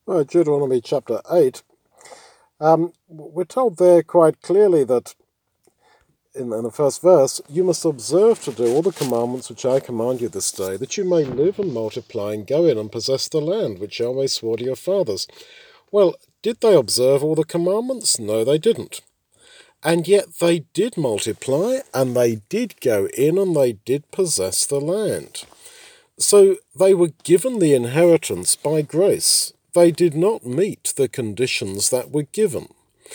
Deuteronomy chapter 8, we're told there quite clearly that in the first verse, you must observe to do all the commandments which I command you this day, that you may live and multiply and go in and possess the land which Yahweh swore to your fathers. Well, did they observe all the commandments? No, they didn't. And yet they did multiply, and they did go in, and they did possess the land. So they were given the inheritance by grace. They did not meet the conditions that were given.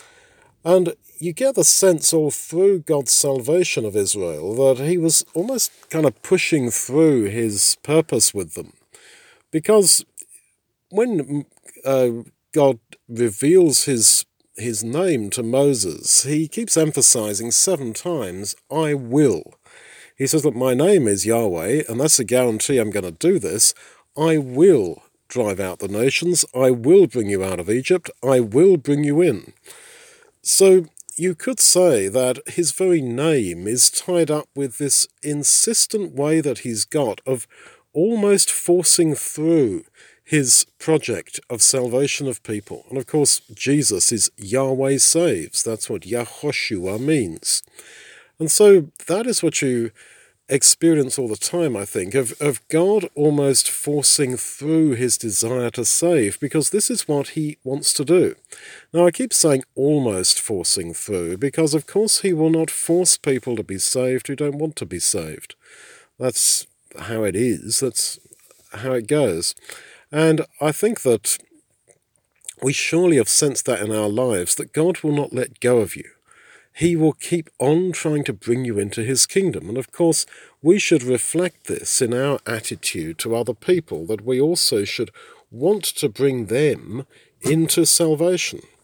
And you get the sense all through God's salvation of Israel that he was almost kind of pushing through his purpose with them. Because when God reveals his name to Moses, he keeps emphasizing 7 times, I will. He says that my name is Yahweh, and that's a guarantee I'm going to do this. I will drive out the nations. I will bring you out of Egypt. I will bring you in. So you could say that his very name is tied up with this insistent way that he's got of almost forcing through his project of salvation of people. And of course, Jesus is Yahweh saves. That's what Yahoshua means. And so that is what you experience all the time, I think, of God almost forcing through his desire to save, because this is what he wants to do. Now, I keep saying almost forcing through, because of course he will not force people to be saved who don't want to be saved. That's how it is. That's how it goes. And I think that we surely have sensed that in our lives, that God will not let go of you. He will keep on trying to bring you into his kingdom. And of course, we should reflect this in our attitude to other people, that we also should want to bring them into salvation.